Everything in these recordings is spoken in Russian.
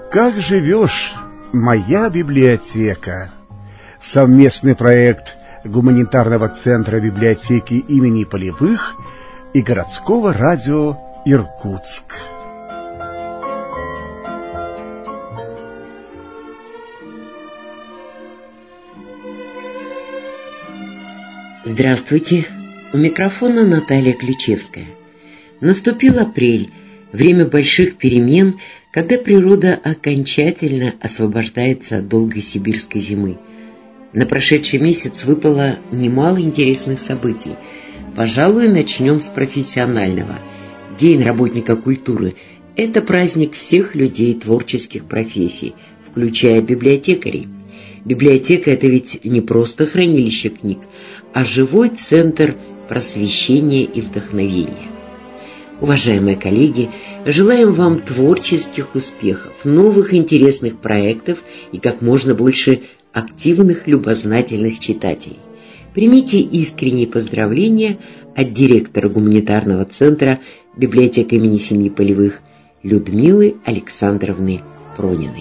Как живешь, моя библиотека? Совместный проект гуманитарного центра библиотеки имени Полевых и городского радио «Иркутск». Здравствуйте, у микрофона Наталья Ключевская. Наступил апрель, время больших перемен, когда природа окончательно освобождается от долгой сибирской зимы. На прошедший месяц выпало немало интересных событий. Пожалуй, начнем с профессионального. День работника культуры – это праздник всех людей творческих профессий, включая библиотекарей. Библиотека – это ведь не просто хранилище книг, а живой центр просвещения и вдохновения. Уважаемые коллеги, желаем вам творческих успехов, новых интересных проектов и как можно больше активных, любознательных читателей. Примите искренние поздравления от директора гуманитарного центра библиотеки имени семьи Полевых Людмилы Александровны Прониной.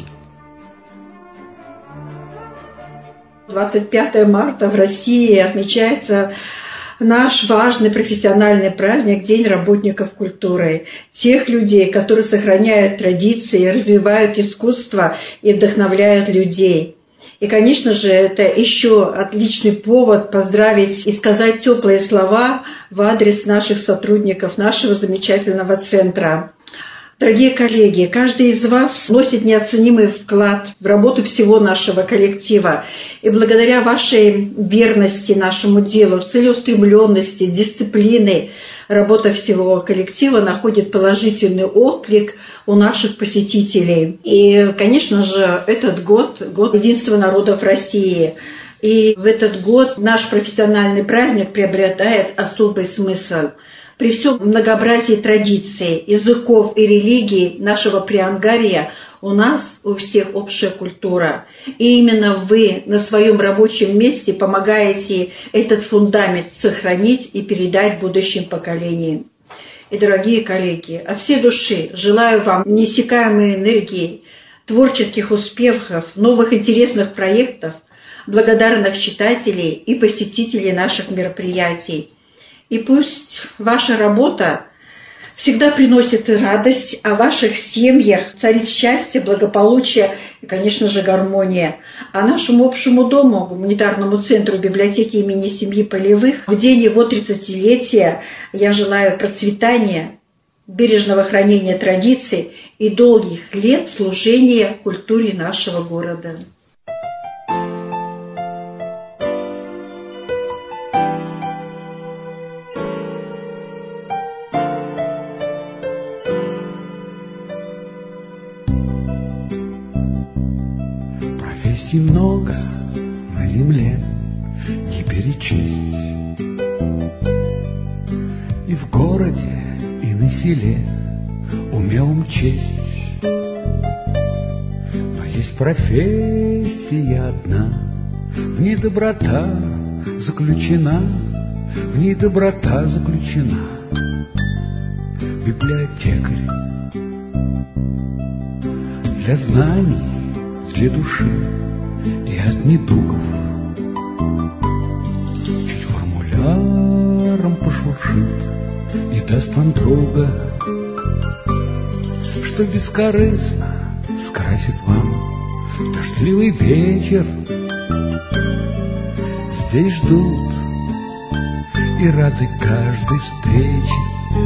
25 марта в России отмечается наш важный профессиональный праздник День работников культуры. Тех людей, которые сохраняют традиции, развивают искусство и вдохновляют людей. И, конечно же, это еще отличный повод поздравить и сказать теплые слова в адрес наших сотрудников, нашего замечательного центра. Дорогие коллеги, каждый из вас вносит неоценимый вклад в работу всего нашего коллектива. И благодаря вашей верности нашему делу, целеустремленности, дисциплины, работа всего коллектива находит положительный отклик у наших посетителей. И, конечно же, этот год – год единства народов России. И в этот год наш профессиональный праздник приобретает особый смысл. При всем многообразии традиций, языков и религий нашего Приангарья у нас у всех общая культура. И именно вы на своем рабочем месте помогаете этот фундамент сохранить и передать будущим поколениям. И, дорогие коллеги, от всей души желаю вам неиссякаемой энергии, творческих успехов, новых интересных проектов, благодарных читателей и посетителей наших мероприятий. И пусть ваша работа всегда приносит радость, а в ваших семьях царит счастье, благополучие и, конечно же, гармония. А нашему общему дому, гуманитарному центру библиотеки имени семьи Полевых, в день его 30-летия я желаю процветания, бережного хранения традиций и долгих лет служения культуре нашего города. Профессий много на земле не перечесть, и в городе, и на селе умелым честь. Но есть профессия одна, в ней доброта заключена, в ней доброта заключена. Библиотекарь для знаний, для души и от недугов. Чуть формуляром пошуршит и даст вам друга, что бескорыстно скрасит вам дождливый вечер. Здесь ждут и рады каждой встрече.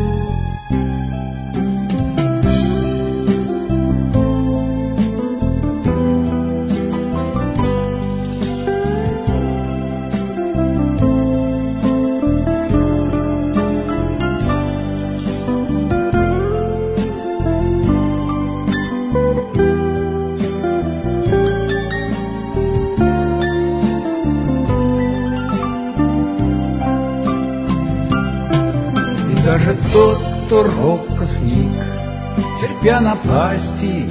Даже тот, кто робко сник, терпя напасти,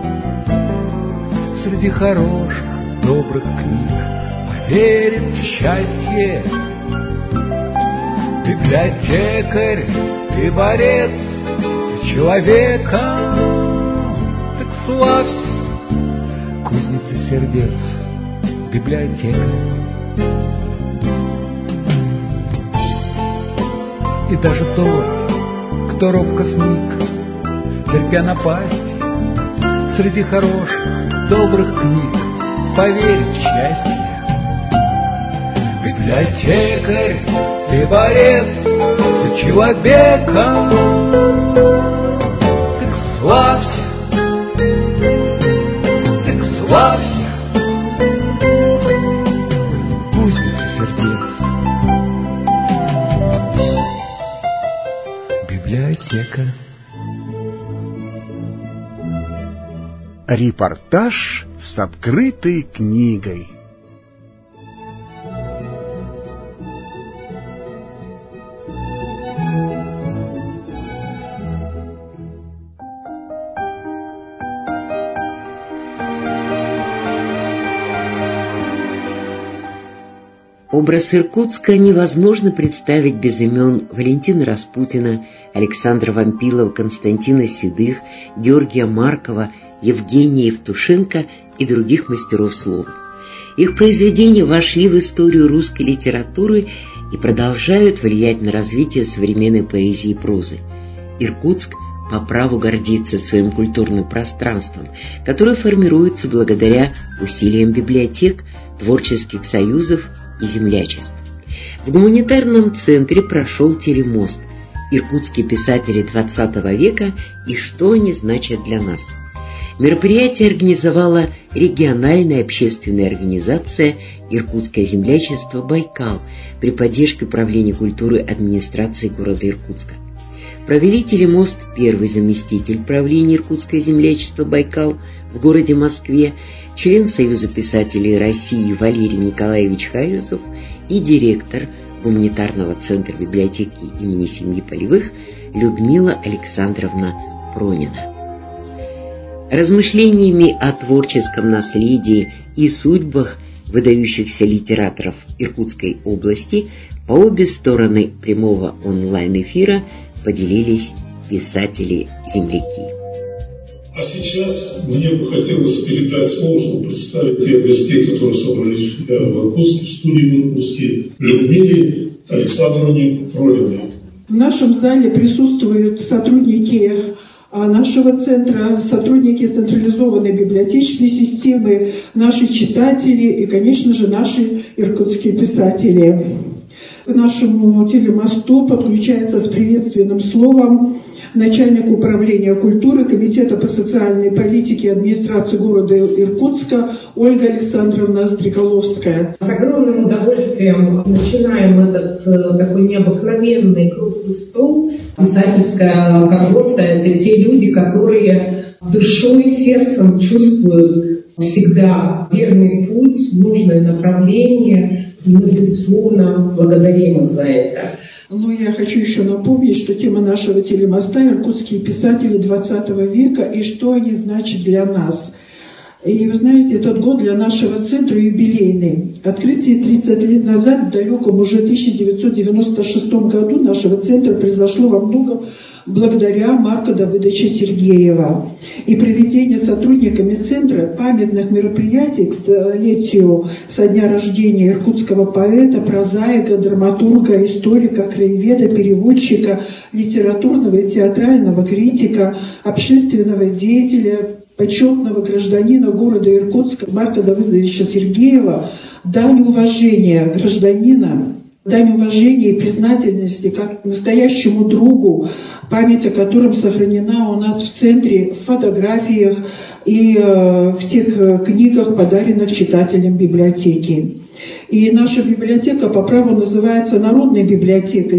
среди хороших, добрых книг поверит в счастье. Библиотекарь, ты борец за человека, так славься сердец библиотека. И даже тот, кто робко сник, терпя напасть, среди хороших, добрых книг поверит в счастье. Библиотекарь, ты борец за человека. Так славься, так славься, кузница сердец. Библиотека. Репортаж с открытой книгой. Образ Иркутска невозможно представить без имен Валентина Распутина, Александра Вампилова, Константина Седых, Георгия Маркова, Евгения Евтушенко и других мастеров слова. Их произведения вошли в историю русской литературы и продолжают влиять на развитие современной поэзии и прозы. Иркутск по праву гордится своим культурным пространством, которое формируется благодаря усилиям библиотек, творческих союзов и землячеств. В гуманитарном центре прошел телемост «Иркутские писатели XX века и что они значат для нас». Мероприятие организовала региональная общественная организация «Иркутское землячество Байкал» при поддержке Управления культуры администрации города Иркутска. Провели телемост первый заместитель правления Иркутское землячество Байкал в городе Москве, член Союза писателей России Валерий Николаевич Хайрусов и директор гуманитарного центра библиотеки имени семьи Полевых Людмила Александровна Пронина. Размышлениями о творческом наследии и судьбах выдающихся литераторов Иркутской области по обе стороны прямого онлайн-эфира поделились писатели-земляки. А сейчас мне бы хотелось передать слово, чтобы представить тех гостей, которые собрались в Иркутске, в студии в Иркутске, Людмиле Александровне Прониной. В нашем зале присутствуют сотрудники нашего центра, сотрудники централизованной библиотечной системы, наши читатели и, конечно же, наши иркутские писатели. К нашему телемосту подключается с приветственным словом начальник управления культуры Комитета по социальной политике и администрации города Иркутска Ольга Александровна Стреколовская. С огромным удовольствием начинаем этот такой необыкновенный круглый стол. Писательская когорта – это те люди, которые душой и сердцем чувствуют всегда верный путь, нужное направление, и мы, безусловно, благодарим их за это. Ну, я хочу еще напомнить, что тема нашего телемоста – иркутские писатели XX века и что они значат для нас. И вы знаете, этот год для нашего центра юбилейный. Открытие 30 лет назад, в далеком уже 1996 году, нашего центра произошло во многом благодаря Марка Давыдовича Сергеева. И проведение сотрудниками центра памятных мероприятий к столетию со дня рождения иркутского поэта, прозаика, драматурга, историка, краеведа, переводчика, литературного и театрального критика, общественного деятеля, почетного гражданина города Иркутска Марка Давыдовича Сергеева, дань уважения гражданина, дань уважения и признательности как настоящему другу, память о котором сохранена у нас в центре в фотографиях и в тех книгах, подаренных читателям библиотеки. И наша библиотека по праву называется народной библиотекой.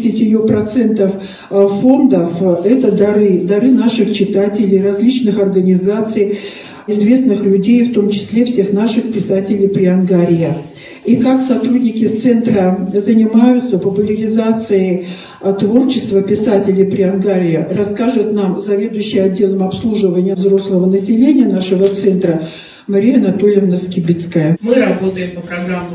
70% фондов – это дары наших читателей, различных организаций, известных людей, в том числе всех наших писателей Приангарья. И как сотрудники центра занимаются популяризацией творчества писателей Приангарья, расскажет нам заведующий отделом обслуживания взрослого населения нашего центра Мария Анатольевна Скибицкая. Мы работаем по программам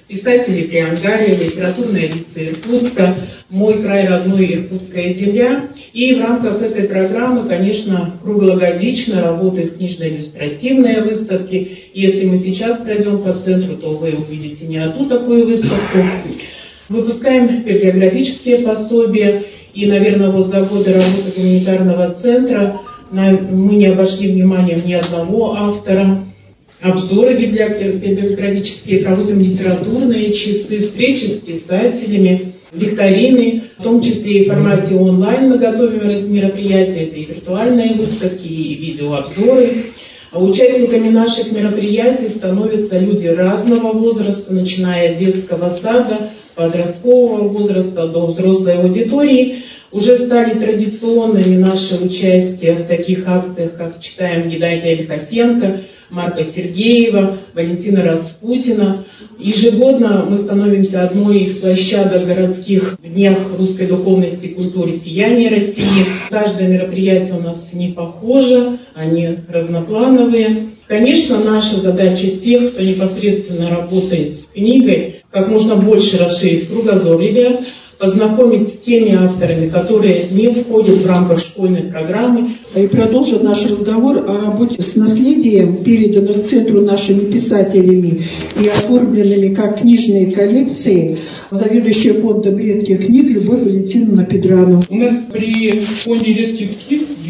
писатели Приангария, литературная ediция Иркутска, мой край родной, Иркутская земля. И в рамках этой программы, конечно, круглогодично работают книжно-иллюстративные выставки. И если мы сейчас пройдем по центру, то вы увидите не одну такую выставку. Выпускаем библиографические пособия. И, наверное, вот за годы работы гуманитарного центра мы не обошли вниманием ни одного автора. Обзоры библиографические, проводим литературные часы, встречи с писателями, викторины, в том числе и в формате онлайн мы готовим мероприятия, это и виртуальные выставки, и видеообзоры. А участниками наших мероприятий становятся люди разного возраста, начиная от детского сада, подросткового возраста до взрослой аудитории. Уже стали традиционными наши участия в таких акциях, как «Читаем Геннадия Лихосенко», Марка Сергеева, Валентина Распутина. Ежегодно мы становимся одной из площадок городских в Днях русской духовности и культуры «Сияние России». Каждое мероприятие у нас не похоже, они разноплановые. Конечно, наша задача тех, кто непосредственно работает с книгой, как можно больше расширить кругозор ребят, познакомить с теми авторами, которые не входят в рамках школьной программы. И продолжим наш разговор о работе с наследием, переданным центру нашими писателями и оформленными как книжные коллекции, заведующая фондом редких книг Любовь Валентиновна Педрано. У нас при фонде редких книг в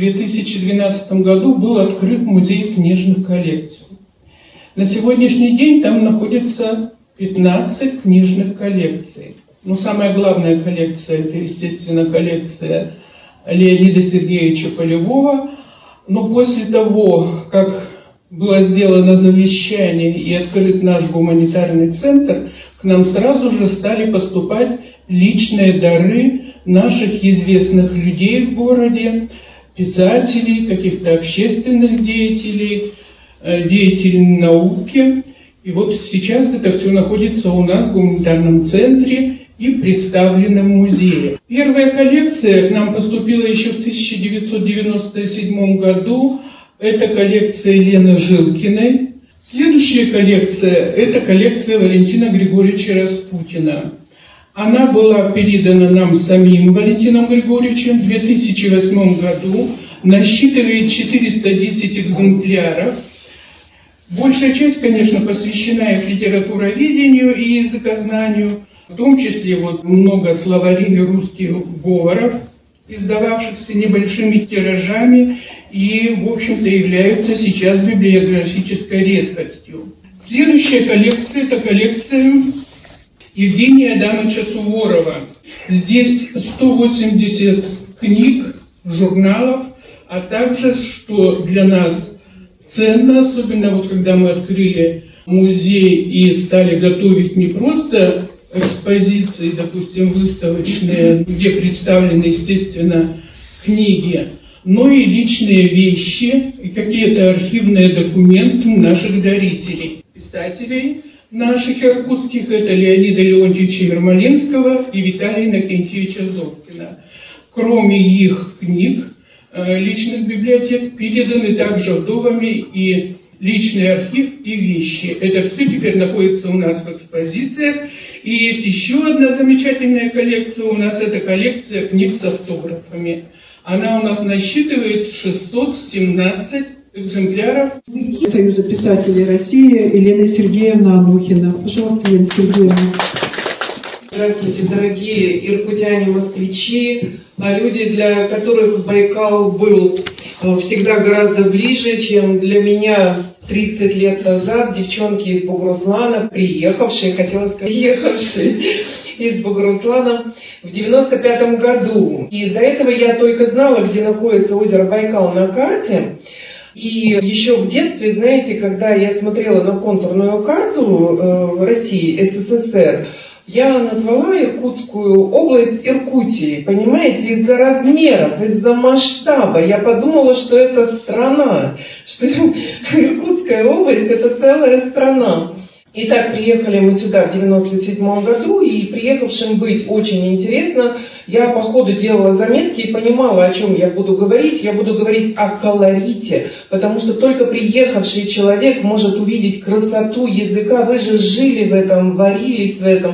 2012 году был открыт музей книжных коллекций. На сегодняшний день там находится 15 книжных коллекций. Но самая главная коллекция – это, естественно, коллекция Леонида Сергеевича Полевого. Но после того, как было сделано завещание и открыт наш гуманитарный центр, к нам сразу же стали поступать личные дары наших известных людей в городе, писателей, каких-то общественных деятелей, деятелей науки. И вот сейчас это все находится у нас в гуманитарном центре и представлено в музее. Первая коллекция к нам поступила еще в 1997 году. Это коллекция Лены Жилкиной. Следующая коллекция – это коллекция Валентина Григорьевича Распутина. Она была передана нам самим Валентином Григорьевичем в 2008 году. Насчитывает 410 экземпляров. Большая часть, конечно, посвящена их литературоведению и языкознанию. В том числе вот много словарей русских говоров, издававшихся небольшими тиражами и, в общем-то, являются сейчас библиографической редкостью. Следующая коллекция – это коллекция Евгения Адамовича Суворова. Здесь 180 книг, журналов, а также, что для нас ценно, особенно вот когда мы открыли музей и стали готовить не просто экспозиции, допустим, выставочные, где представлены, естественно, книги, но и личные вещи, и какие-то архивные документы наших дарителей. Писателей наших иркутских – это Леонида Леонтьевича Ермолинского и Виталия Иннокентьевича Зовкина. Кроме их книг, личных библиотек переданы также вдовами и личный архив и вещи. Это все теперь находится у нас в экспозициях. И есть еще одна замечательная коллекция у нас, это коллекция книг с автографами. Она у нас насчитывает 617 экземпляров. Союза писателей России Елена Сергеевна Анухина. Пожалуйста, Елена Сергеевна. Здравствуйте, дорогие иркутяне-москвичи, люди, для которых Байкал был всегда гораздо ближе, чем для меня 30 лет назад. Девчонки из Бугуруслана, приехавшие из Бугуруслана в 95-м году. И до этого я только знала, где находится озеро Байкал на карте. И еще в детстве, знаете, когда я смотрела на контурную карту России, СССР, я назвала Иркутскую область Иркутией, понимаете, из-за размеров, из-за масштаба. Я подумала, что это страна, что Иркутская область – это целая страна. Итак, приехали мы сюда в 97 году, и приехавшим быть очень интересно. Я по ходу делала заметки и понимала, о чем я буду говорить. Я буду говорить о колорите, потому что только приехавший человек может увидеть красоту языка. Вы же жили в этом, варились в этом.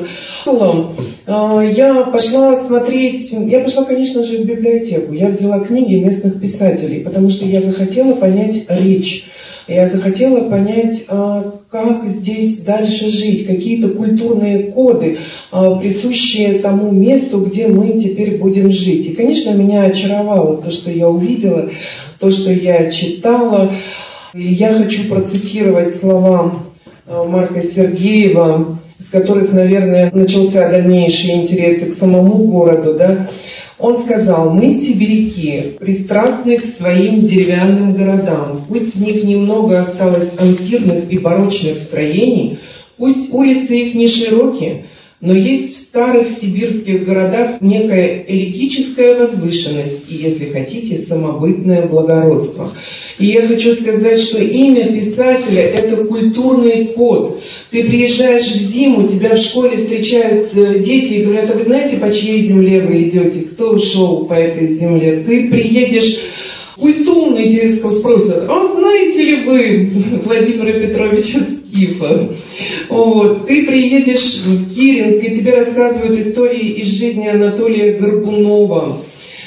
Я пошла смотреть, конечно же, в библиотеку. Я взяла книги местных писателей, потому что я захотела понять речь. Я захотела понять, как здесь дальше жить, какие-то культурные коды, присущие тому месту, где мы теперь будем жить. И, конечно, меня очаровало то, что я увидела, то, что я читала. И я хочу процитировать слова Марка Сергеева, с которых, наверное, начался дальнейший интерес к самому городу, да. Он сказал: мы, сибиряки, пристрастны к своим деревянным городам. Пусть в них немного осталось ампирных и барочных строений, пусть улицы их не широкие, но есть в старых сибирских городах некая элегическая возвышенность и, если хотите, самобытное благородство. И я хочу сказать, что имя писателя – это культурный код. Ты приезжаешь в зиму, тебя в школе встречают дети и говорят: а вы знаете, по чьей земле вы идете, кто ушел по этой земле? Ты приедешь, культурный дедушка спросит: а знаете ли вы Владимира Петровича Скифа? Вот. Ты приедешь в Киренск, и тебе рассказывают истории из жизни Анатолия Горбунова.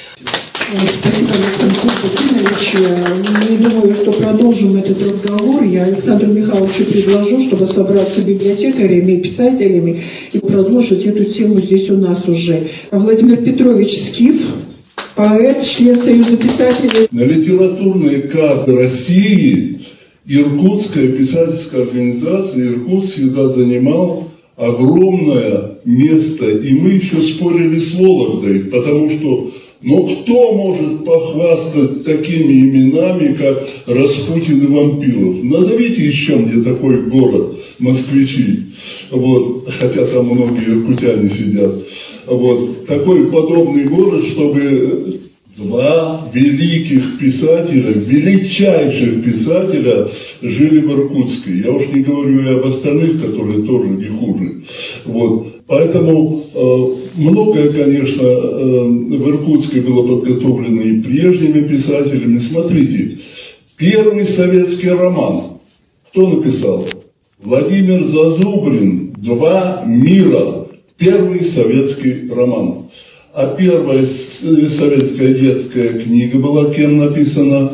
Спасибо, Александр Константинович. Не думаю, что продолжим этот разговор. Я Александру Михайловичу предложу, чтобы собраться библиотекарями и писателями и продолжить эту тему здесь у нас уже. Владимир Петрович Скиф, поэт, член Союза писателей. На литературной карте России Иркутская писательская организация Иркутск всегда занимал огромное место. И мы еще спорили с Вологдой, потому что кто может похвастать такими именами, как Распутин и Вампилов? Назовите еще мне такой город, москвичи. Вот, хотя там многие иркутяне сидят. Вот, такой подобный город, чтобы два великих писателя, величайших писателя жили в Иркутске. Я уж не говорю и об остальных, которые тоже не хуже. Вот. Поэтому многое, конечно, в Иркутске было подготовлено и прежними писателями. Смотрите, первый советский роман кто написал? Владимир Зазубрин «Два мира». Первый советский роман. А первая советская детская книга была кем написана?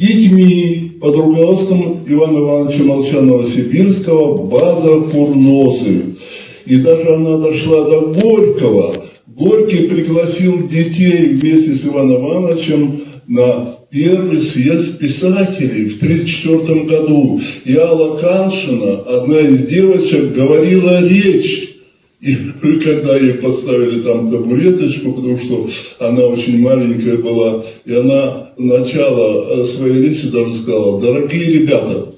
Детьми под руководством Ивана Ивановича Молчанова-Сибирского «База Курносых». И даже она дошла до Горького. Горький пригласил детей вместе с Иваном Ивановичем на первый съезд писателей в 1934 году. И Алла Каншина, одна из девочек, говорила речь. И когда ей поставили там табуреточку, потому что она очень маленькая была, и она начало своей речи даже сказала: дорогие ребята,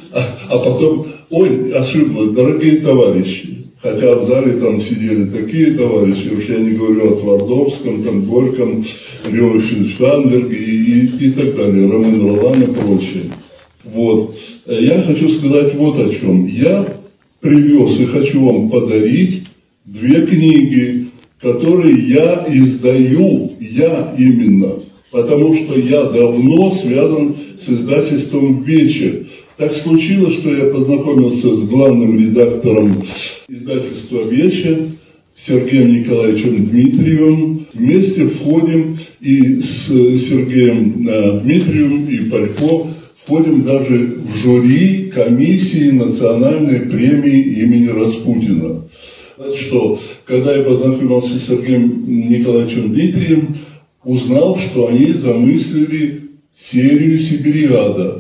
а потом, ой, ошиблась, дорогие товарищи. Хотя в зале там сидели такие товарищи, уж я не говорю о Твардовском, там, Горьком, Лёше Шванберге и так далее, Ромен Ролан и прочее. Вот. Я хочу сказать вот о чем. Я привез и хочу вам подарить две книги, которые я издаю, я именно, потому что я давно связан с издательством «Вечер». Так случилось, что я познакомился с главным редактором издательства «Вечер» Сергеем Николаевичем Дмитриевым. Вместе входим и с Сергеем Дмитриевым и Палько входим даже в жюри комиссии национальной премии имени Распутина. Что, когда я познакомился с Сергеем Николаевичем Дмитриевым, узнал, что они замыслили серию «Сибириада».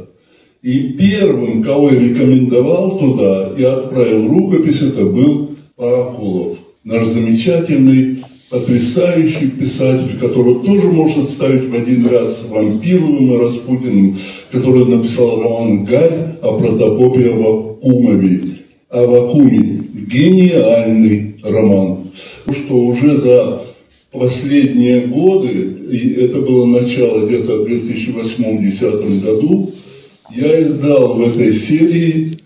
И первым, кого я рекомендовал туда и отправил рукопись, это был Паракулов. Наш замечательный, потрясающий писатель, которого тоже можно ставить в один ряд с Вампиловым и Распутиным, который написал роман «Гарь» о Протопопе Аввакуме. Гениальный роман. Что уже за последние годы, и это было начало где-то в 2008-2010 году, я издал в этой серии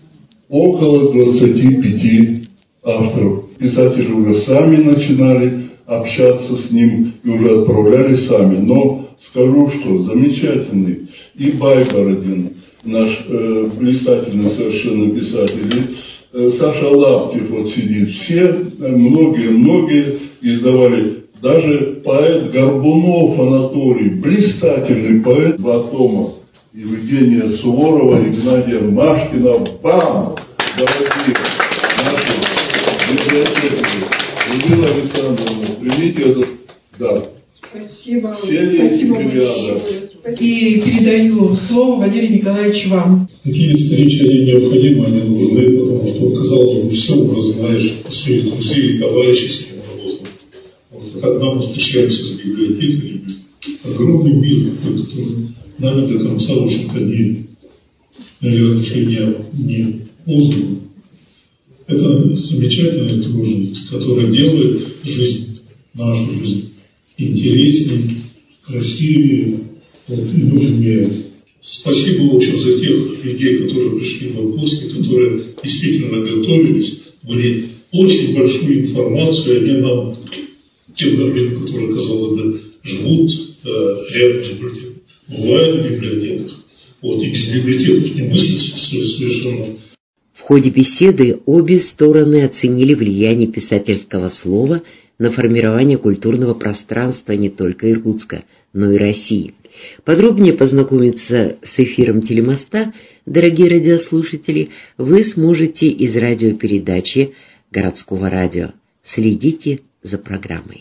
около 25 авторов. Писатели уже сами начинали общаться с ним и уже отправляли сами. Но скажу, что замечательный и Байбородин, наш блистательный совершенно писатель, Саша Лаптев вот сидит. Все, многие издавали. Даже поэт Горбунов Анатолий, блистательный поэт, два тома. Евгения Суворова, Игнатия Машкина, бам! Дорогие наши библиотекари. Людмила Александровна, примите этот дар. Спасибо. Спасибо большое. И передаю слово, Валерий Николаевич, вам. Такие встречи, они необходимы, они нужны, потому что, вот, казалось бы, все уже знаешь о своих друзей и товарищей, с кем работал. Вот, когда мы встречаемся с библиотекарями, огромный мир, который нами до конца, в общем-то, наверное, еще не узнан. Это замечательная труженица, которая делает жизнь, нашу жизнь, интереснее, красивее, вот, и нужнее. Спасибо, в общем, за тех людей, которые пришли в выпуски, которые действительно готовились, были очень большую информацию, они нам, тем людям, которые, казалось бы, живут рядом с библиотекой, бывают в библиотеках, вот, и без библиотеков не мыслится совершенно. В ходе беседы обе стороны оценили влияние писательского слова на формирование культурного пространства не только Иркутска, но и России. Подробнее познакомиться с эфиром телемоста, дорогие радиослушатели, вы сможете из радиопередачи городского радио. Следите за программой.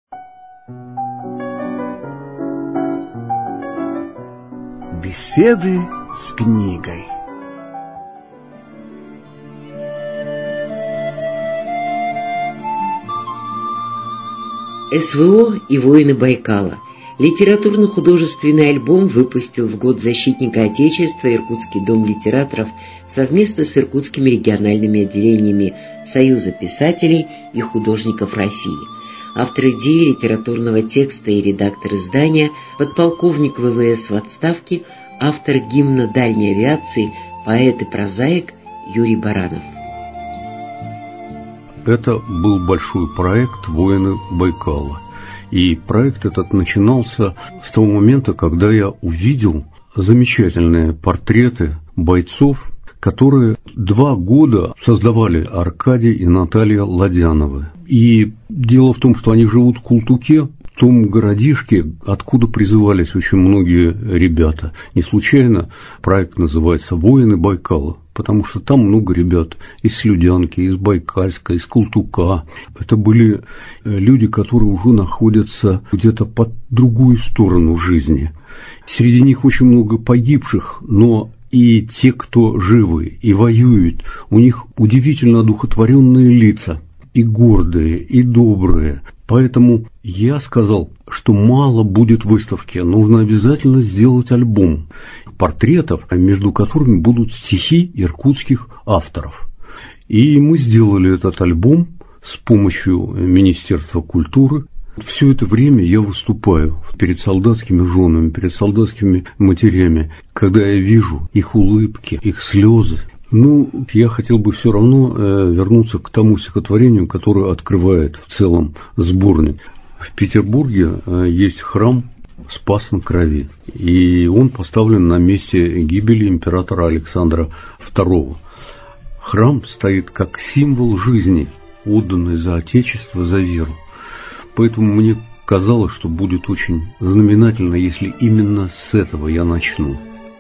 Беседы с книгой. СВО и воины Байкала. Литературно-художественный альбом выпустил в год защитника Отечества Иркутский дом литераторов совместно с иркутскими региональными отделениями Союза писателей и художников России. Автор идеи литературного текста и редактор издания, подполковник ВВС в отставке, автор гимна дальней авиации, поэт и прозаик Юрий Баранов. Это был большой проект «Воины Байкала». И проект этот начинался с того момента, когда я увидел замечательные портреты бойцов, которые 2 года создавали Аркадий и Наталья Ладяновы. И дело в том, что они живут в Култуке, в том городишке, откуда призывались очень многие ребята. Не случайно проект называется «Воины Байкала», потому что там много ребят из Слюдянки, из Байкальска, из Култука. Это были люди, которые уже находятся где-то по другую сторону жизни. Среди них очень много погибших, но и те, кто живы и воюют, у них удивительно одухотворенные лица, и гордые, и добрые. Поэтому я сказал, что мало будет выставки, нужно обязательно сделать альбом портретов, между которыми будут стихи иркутских авторов. И мы сделали этот альбом с помощью Министерства культуры. Все это время я выступаю перед солдатскими женами, перед солдатскими матерями, когда я вижу их улыбки, их слезы. Я хотел бы все равно вернуться к тому стихотворению, которое открывает в целом сборник. В Петербурге есть храм Спас на Крови, и он поставлен на месте гибели императора Александра II. Храм стоит как символ жизни, отданный за Отечество, за веру. Поэтому мне казалось, что будет очень знаменательно, если именно с этого я начну.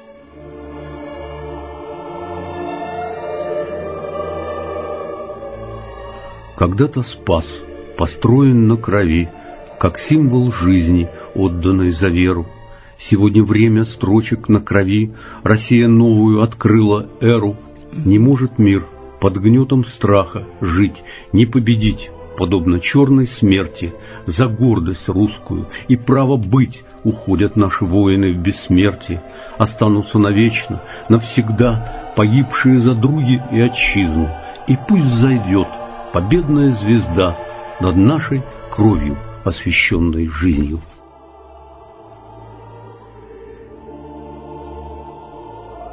Когда-то Спас построен на крови, как символ жизни, отданной за веру. Сегодня время строчек на крови, Россия новую открыла эру. Не может мир под гнетом страха жить, не победить, подобно черной смерти. За гордость русскую и право быть уходят наши воины в бессмертие. Останутся навечно, навсегда, погибшие за други и отчизну. И пусть зайдет победная звезда над нашей кровью, освященной жизнью. В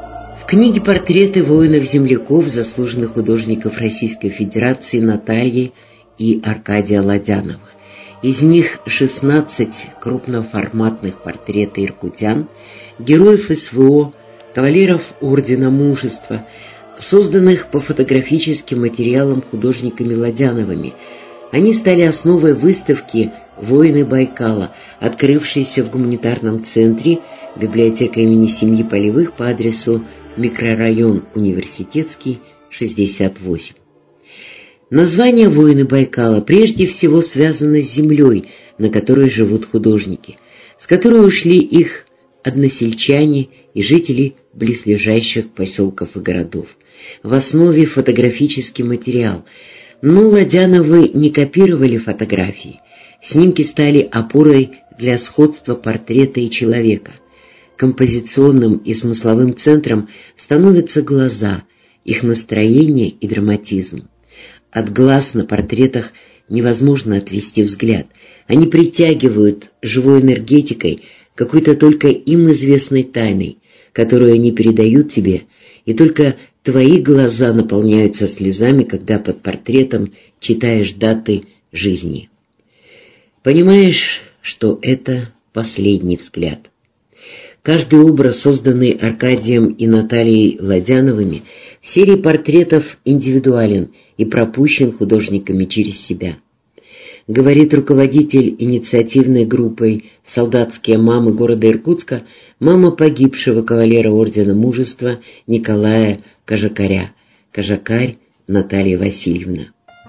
книге портреты воинов-земляков, заслуженных художников Российской Федерации Натальи и Аркадия Ладяновых. Из них 16 крупноформатных портретов иркутян, героев СВО, кавалеров Ордена Мужества, созданных по фотографическим материалам художниками Ладяновыми. Они стали основой выставки «Воины Байкала», открывшейся в гуманитарном центре библиотека имени семьи Полевых по адресу микрорайон Университетский, 68. Название «Воины Байкала» прежде всего связано с землей, на которой живут художники, с которой ушли их односельчане и жители близлежащих поселков и городов. В основе фотографический материал, но Ладяновы не копировали фотографии. Снимки стали опорой для сходства портрета и человека. Композиционным и смысловым центром становятся глаза, их настроение и драматизм. От глаз на портретах невозможно отвести взгляд. Они притягивают живой энергетикой, какой-то только им известной тайной, которую они передают тебе, и только твои глаза наполняются слезами, когда под портретом читаешь даты жизни. Понимаешь, что это последний взгляд. Каждый образ, созданный Аркадием и Натальей Ладяновыми, в серии портретов индивидуален и пропущен художниками через себя. Говорит руководитель инициативной группой «Солдатские мамы» города Иркутска, мама погибшего кавалера Ордена Мужества Николая Кожакаря, Кожакарь Наталья Васильевна.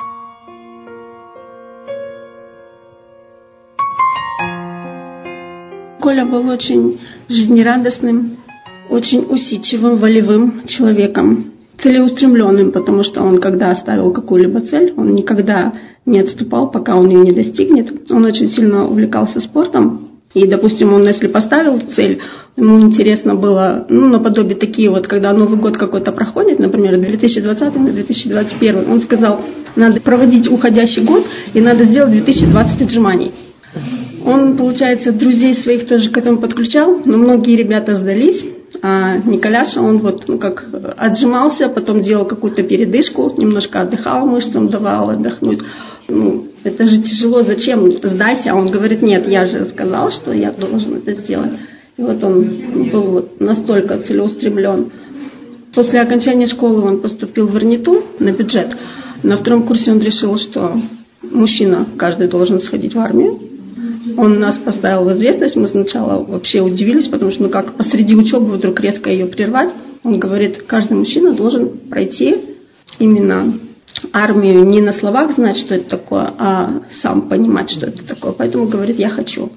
Коля был очень жизнерадостным, очень усидчивым, волевым человеком, целеустремленным, потому что он, когда ставил какую-либо цель, он никогда не отступал, пока он ее не достигнет. Он очень сильно увлекался спортом, и, допустим, он, если поставил цель, ему интересно было, наподобие такие вот, когда Новый год какой-то проходит, например, 2020 на 2021, он сказал, надо проводить уходящий год, и надо сделать 2020 отжиманий. Он, получается, друзей своих тоже к этому подключал, но многие ребята сдались, а Николяша, он отжимался, потом делал какую-то передышку, немножко отдыхал, мышцам давал отдохнуть. Это же тяжело, зачем сдайся? А он говорит, нет, я же сказал, что я должен это сделать. И вот он был настолько целеустремлен. После окончания школы он поступил в РНИТУ на бюджет. На втором курсе он решил, что мужчина каждый должен сходить в армию. Он нас поставил в известность, мы сначала вообще удивились, потому что как посреди учебы вдруг резко ее прервать. Он говорит, каждый мужчина должен пройти именно армию, не на словах знать, что это такое, а сам понимать, что это такое. Поэтому говорит, я хочу.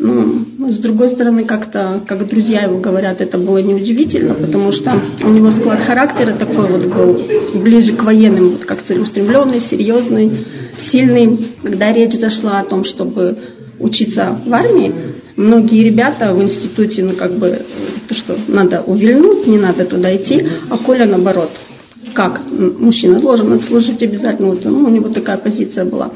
С другой стороны, как друзья его говорят, это было неудивительно, потому что у него склад характера такой был, ближе к военным, как целеустремленный, серьезный, сильный. Когда речь зашла о том, чтобы учиться в армии, многие ребята в институте, что надо увильнуть, не надо туда идти, а Коля наоборот. Как мужчина должен отслужить обязательно, у него такая позиция была.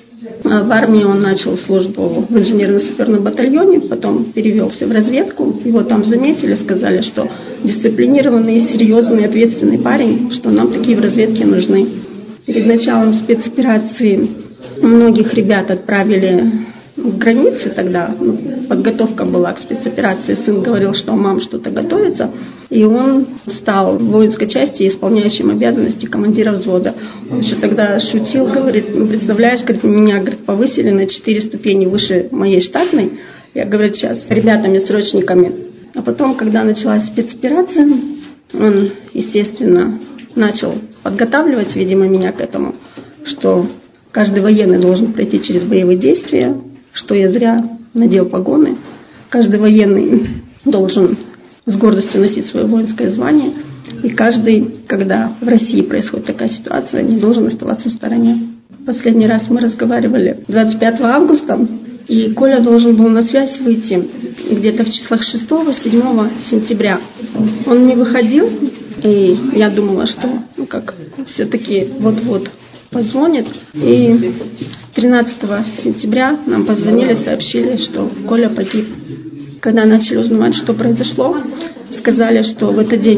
В армии он начал службу в инженерно-саперном батальоне, потом перевелся в разведку, его там заметили, сказали, что дисциплинированный, серьезный, ответственный парень, что нам такие в разведке нужны. Перед началом спецоперации многих ребят отправили в границы тогда, подготовка была к спецоперации, сын говорил, что мам что-то готовится, и он стал в воинской части исполняющим обязанности командира взвода. Он еще тогда шутил, говорит, представляешь, меня повысили на 4 ступени выше моей штатной, я, говорит, сейчас ребятами-срочниками. А потом, когда началась спецоперация, он, естественно, начал подготавливать, видимо, меня к этому, что каждый военный должен пройти через боевые действия, что я зря надел погоны. Каждый военный должен с гордостью носить свое воинское звание. И каждый, когда в России происходит такая ситуация, не должен оставаться в стороне. Последний раз мы разговаривали 25 августа, и Коля должен был на связь выйти где-то в числах 6-7 сентября. Он не выходил, и я думала, что все-таки вот-вот позвонит. И 13 сентября нам позвонили, сообщили, что Коля погиб. Когда начали узнавать, что произошло, сказали, что в этот день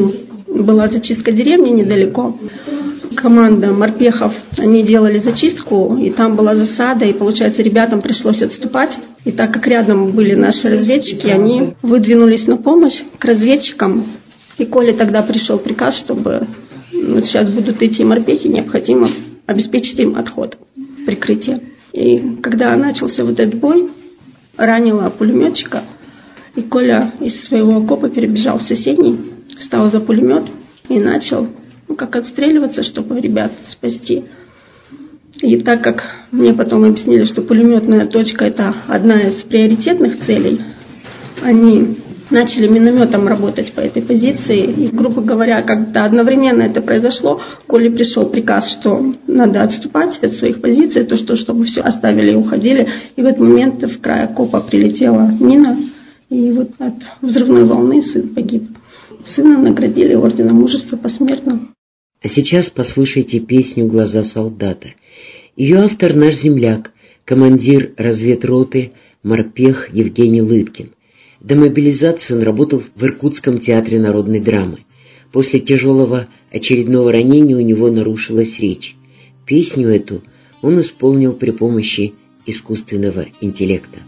была зачистка деревни недалеко. Команда морпехов, они делали зачистку, и там была засада, и, получается, ребятам пришлось отступать. И так как рядом были наши разведчики, они выдвинулись на помощь к разведчикам. И Коле тогда пришел приказ, чтобы вот сейчас будут идти морпехи, необходимо обеспечить им отход, прикрытие. И когда начался вот этот бой, ранило пулеметчика, и Коля из своего окопа перебежал в соседний, встал за пулемет и начал как отстреливаться, чтобы ребят спасти. И так как мне потом объяснили, что пулеметная точка – это одна из приоритетных целей, они начали минометом работать по этой позиции. И, грубо говоря, когда одновременно это произошло, Коле пришел приказ, что надо отступать от своих позиций, чтобы все оставили и уходили. И в этот момент в край окопа прилетела мина, и вот от взрывной волны сын погиб. Сына наградили орденом мужества посмертно. А сейчас послушайте песню «Глаза солдата». Ее автор наш земляк, командир разведроты, морпех Евгений Лыткин. До мобилизации он работал в Иркутском театре народной драмы. После тяжелого очередного ранения у него нарушилась речь. Песню эту он исполнил при помощи искусственного интеллекта.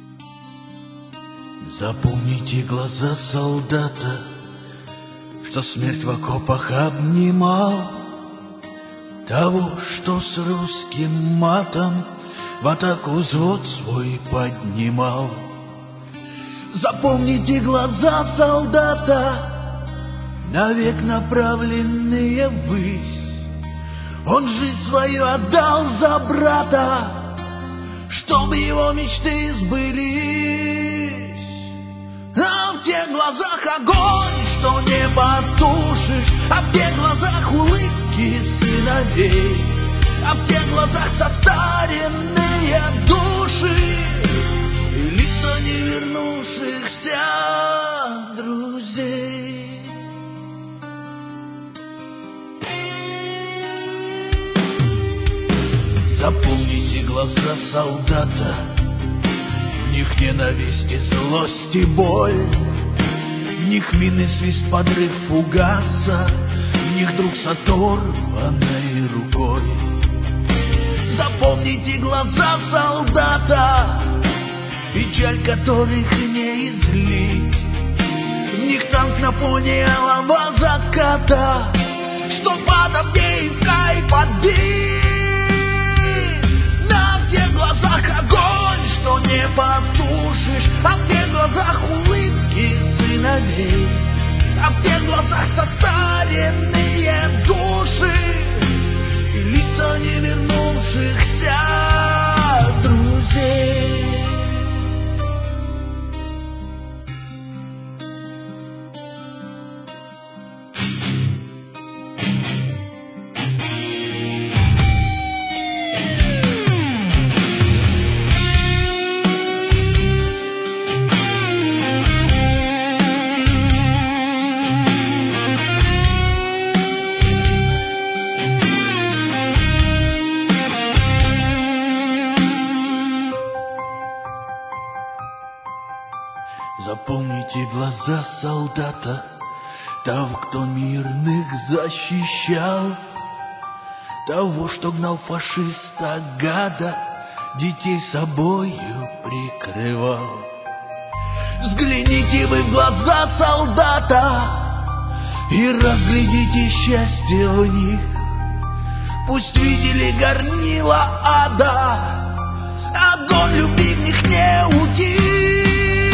Запомните глаза солдата, что смерть в окопах обнимал, того, что с русским матом в атаку взвод свой поднимал. Запомните глаза солдата, навек направленные ввысь. Он жизнь свою отдал за брата, чтобы его мечты сбылись. А в тех глазах огонь, что не потушишь, а в тех глазах улыбки сыновей, а в тех глазах состаренные души и лица не вернувшихся друзей. Запомните глаза солдата, в них ненависть и злость и боль, в них мины, свист, подрыв, фугаса, в них друг с оторванной рукой. Запомните глаза солдата, печаль которых не излить, в них танк на фоне алого заката, что под Авдеевкой подбит. На всех глазах огонь, что не потушишь, а в тех глазах улыбки сыновей, а в тех глазах состаренные души и лица не вернувшихся друзей. Запомните глаза солдата, того, кто мирных защищал, того, что гнал фашиста гада, детей собою прикрывал. Взгляните вы в глаза солдата и разглядите счастье в них. Пусть видели горнила ада, огонь любви в них не утих.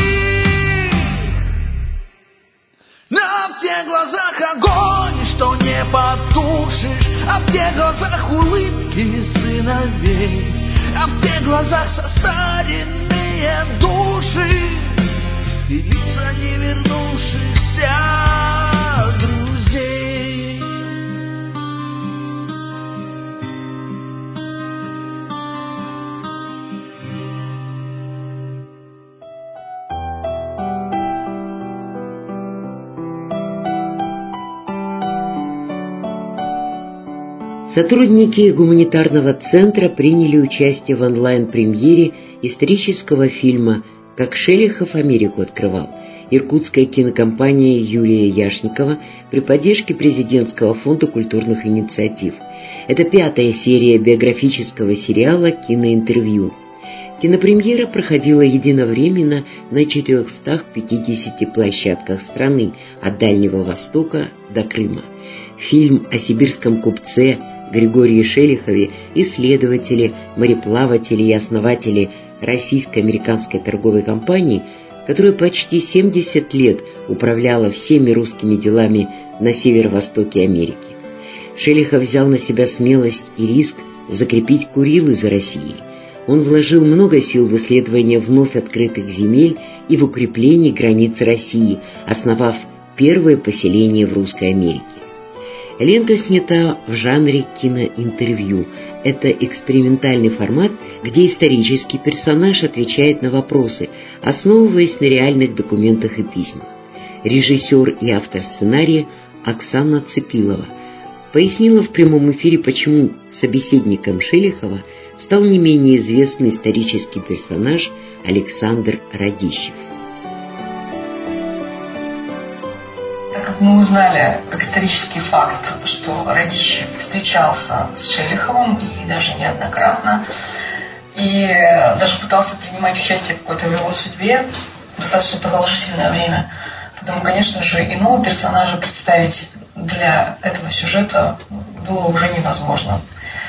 На в тех глазах огонь, что не потушишь, а в тех глазах улыбки сыновей, а в тех глазах состаренные души и лица не вернувшихся друзей. Сотрудники гуманитарного центра приняли участие в онлайн-премьере исторического фильма «Как Шелихов Америку открывал» иркутская кинокомпания Юрия Яшникова при поддержке Президентского фонда культурных инициатив. Это 5-я серия биографического сериала «Киноинтервью». Кинопремьера проходила единовременно на 450 площадках страны, от Дальнего Востока до Крыма. Фильм о сибирском купце Григории Шелихове, исследователе, мореплавателе и основателе российско-американской торговой компании, которая почти 70 лет управляла всеми русскими делами на северо-востоке Америки. Шелихов взял на себя смелость и риск закрепить Курилы за Россией. Он вложил много сил в исследование вновь открытых земель и в укрепление границ России, основав первое поселение в Русской Америке. Лента снята в жанре киноинтервью. Это экспериментальный формат, где исторический персонаж отвечает на вопросы, основываясь на реальных документах и письмах. Режиссер и автор сценария Оксана Цепилова пояснила в прямом эфире, почему собеседником Шелихова стал не менее известный исторический персонаж Александр Радищев. Так как мы узнали как исторический факт, что Радищев встречался с Шелиховым и даже неоднократно, и даже пытался принимать участие какой-то в его судьбе достаточно продолжительное время, поэтому, конечно же, иного персонажа представить для этого сюжета было уже невозможно.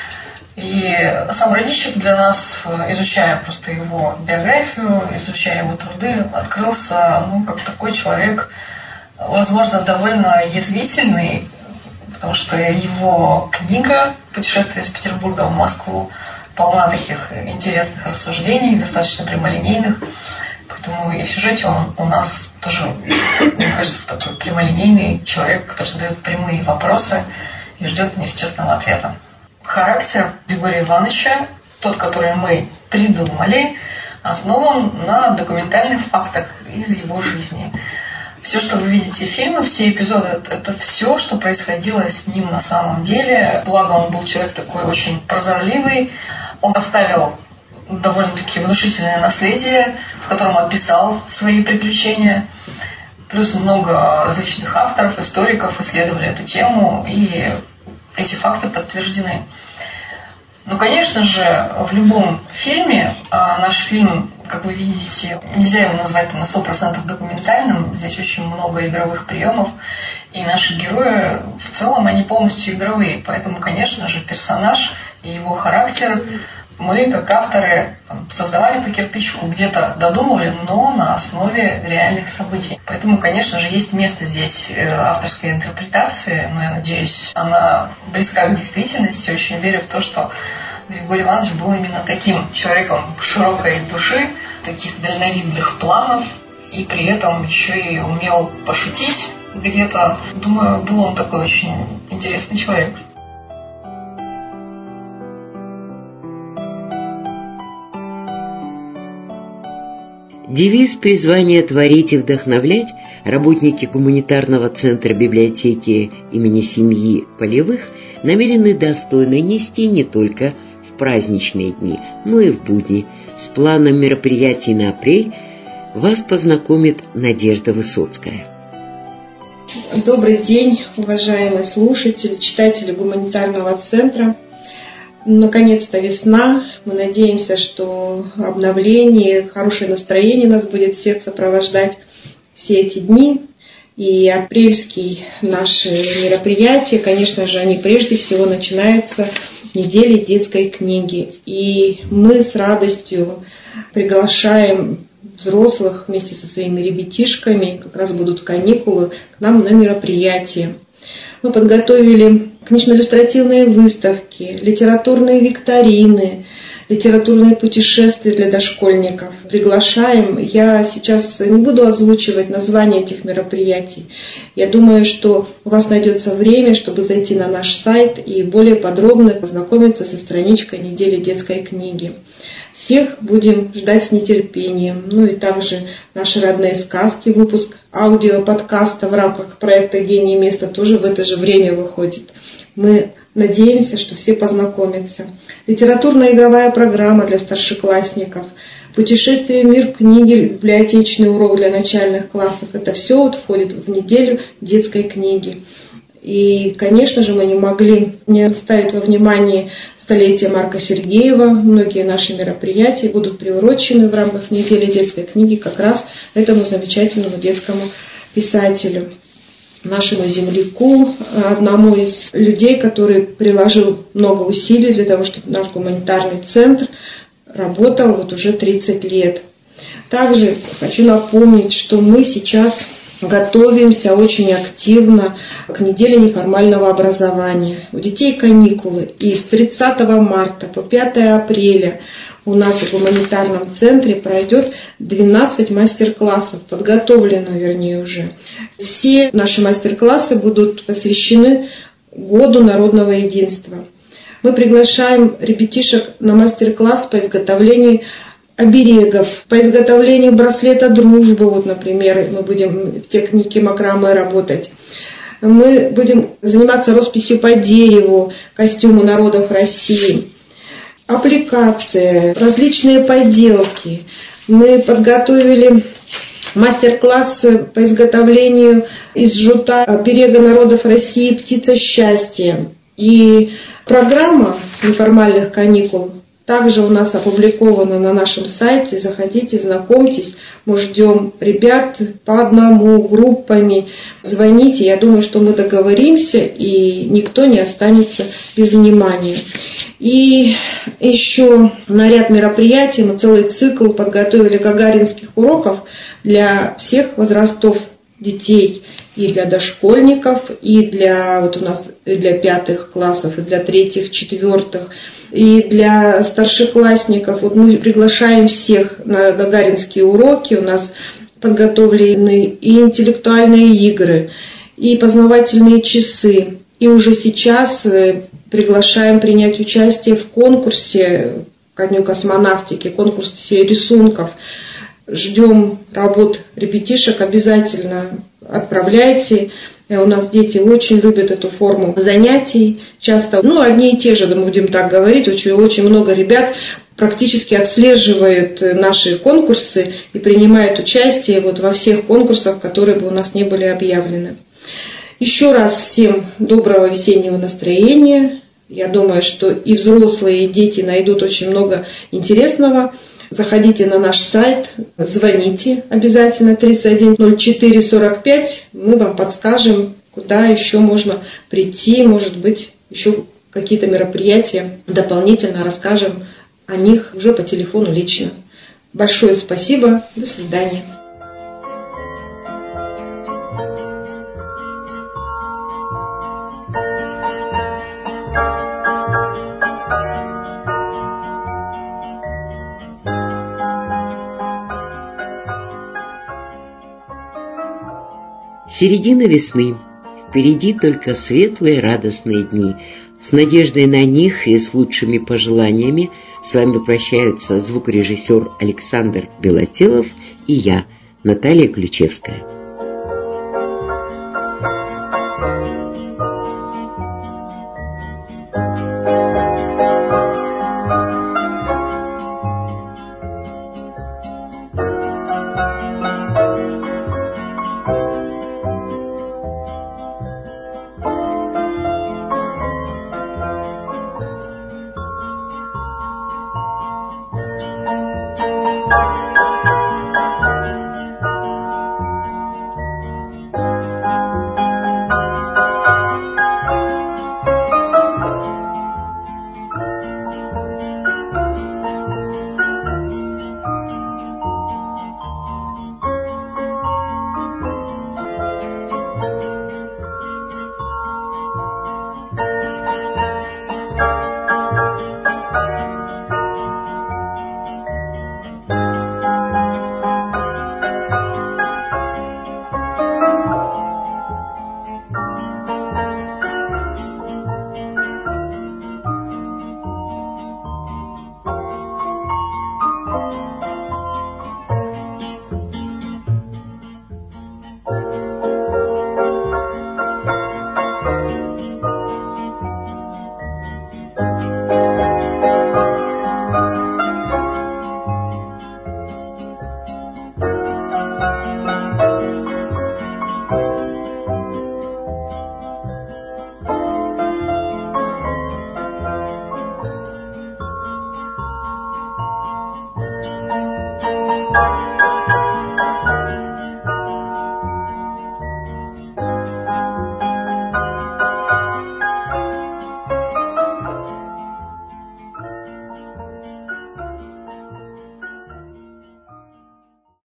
И сам Радищев для нас, изучая просто его биографию, изучая его труды, открылся, как такой человек, возможно, довольно язвительный, потому что его книга «Путешествие из Петербурга в Москву» полна таких интересных рассуждений, достаточно прямолинейных, поэтому и в сюжете он у нас тоже, мне кажется, такой прямолинейный человек, который задает прямые вопросы и ждет от них честного ответа. Характер Григория Ивановича, тот, который мы придумали, основан на документальных фактах из его жизни. Все, что вы видите в фильме, все эпизоды, это все, что происходило с ним на самом деле. Благо, он был человек такой очень прозорливый. Он оставил довольно-таки внушительное наследие, в котором описал свои приключения. Плюс много различных авторов, историков исследовали эту тему, и эти факты подтверждены. Конечно же, в любом фильме, наш фильм, как вы видите, нельзя его назвать на 100% документальным, здесь очень много игровых приемов, и наши герои в целом, они полностью игровые, поэтому, конечно же, персонаж и его характер мы, как авторы, создавали по кирпичику, где-то додумывали, но на основе реальных событий. Поэтому, конечно же, есть место здесь авторской интерпретации, но я надеюсь, она близка к действительности. Очень верю в то, что Григорий Иванович был именно таким человеком широкой души, таких дальновидных планов, и при этом еще и умел пошутить где-то. Думаю, был он такой очень интересный человек. Девиз призвания «Творить и вдохновлять» работники гуманитарного центра библиотеки имени семьи Полевых намерены достойно нести не только в праздничные дни, но и в будни. С планом мероприятий на апрель вас познакомит Надежда Высоцкая. Добрый день, уважаемые слушатели, читатели гуманитарного центра. Наконец-то весна. Мы надеемся, что обновление, хорошее настроение нас будет всех сопровождать все эти дни. И апрельские наши мероприятия, конечно же, они прежде всего начинаются с недели детской книги. И мы с радостью приглашаем взрослых вместе со своими ребятишками, как раз будут каникулы, к нам на мероприятие. Мы подготовили книжно-иллюстративные выставки, литературные викторины, литературные путешествия для дошкольников. Приглашаем. Я сейчас не буду озвучивать название этих мероприятий. Я думаю, что у вас найдется время, чтобы зайти на наш сайт и более подробно познакомиться со страничкой недели детской книги. Всех будем ждать с нетерпением. И также наши родные сказки, выпуск аудиоподкаста в рамках проекта «Гений места» тоже в это же время выходит. Мы надеемся, что все познакомятся. Литературная игровая программа для старшеклассников, путешествие в мир книги, библиотечный урок для начальных классов. Это все вот входит в неделю детской книги. И, конечно же, мы не могли не оставить во внимании столетие Марка Сергеева. Многие наши мероприятия будут приурочены в рамках недели детской книги как раз этому замечательному детскому писателю, нашему земляку, одному из людей, который приложил много усилий для того, чтобы наш гуманитарный центр работал вот уже 30 лет. Также хочу напомнить, что мы сейчас готовимся очень активно к неделе неформального образования. У детей каникулы, и с 30 марта по 5 апреля у нас в гуманитарном центре пройдет 12 мастер-классов, подготовлено, вернее, уже. Все наши мастер-классы будут посвящены Году народного единства. Мы приглашаем ребятишек на мастер-класс по изготовлению оберегов, по изготовлению браслета дружбы, вот, например, мы будем в технике макраме работать. Мы будем заниматься росписью по дереву, костюмы народов России, аппликации, различные поделки. Мы подготовили мастер-класс по изготовлению из жута оберега народов России «Птица счастья». И программа неформальных каникул также у нас опубликована на нашем сайте. Заходите, знакомьтесь. Мы ждем ребят по одному, группами. Звоните. Я думаю, что мы договоримся, и никто не останется без внимания. И еще на ряд мероприятий мы целый цикл подготовили гагаринских уроков для всех возрастов детей. И для дошкольников, и для, вот у нас, и для 5 классов, и для 3-х, 4-х, и для старшеклассников. Вот мы приглашаем всех на гагаринские уроки. У нас подготовлены и интеллектуальные игры, и познавательные часы. И уже сейчас приглашаем принять участие в конкурсе ко Дню космонавтики, конкурсе рисунков. Ждем работ ребятишек, обязательно отправляйте. У нас дети очень любят эту форму занятий. Часто, одни и те же, будем так говорить, очень много ребят практически отслеживают наши конкурсы и принимают участие вот во всех конкурсах, которые бы у нас не были объявлены. Еще раз всем доброго весеннего настроения. Я думаю, что и взрослые, и дети найдут очень много интересного. Заходите на наш сайт, звоните обязательно 310445, мы вам подскажем, куда еще можно прийти, может быть, еще какие-то мероприятия дополнительно расскажем о них уже по телефону лично. Большое спасибо, до свидания. Середина весны. Впереди только светлые, радостные дни. С надеждой на них и с лучшими пожеланиями с вами прощаются звукорежиссер Александр Белотелов и я, Наталья Ключевская.